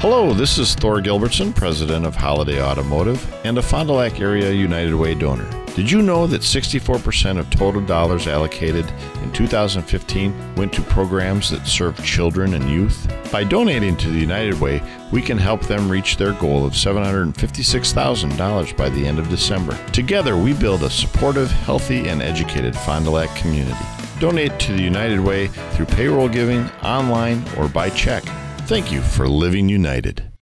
Hello, this is Thor Gilbertson, president of Holiday Automotive and a Fond du Lac Area United Way donor. Did you know that 64% of total dollars allocated in 2015 went to programs that serve children and youth? By donating to the United Way, we can help them reach their goal of $756,000 by the end of December. Together, we build a supportive, healthy, and educated Fond du Lac community. Donate to the United Way through payroll giving, online, or by check. Thank you for living united.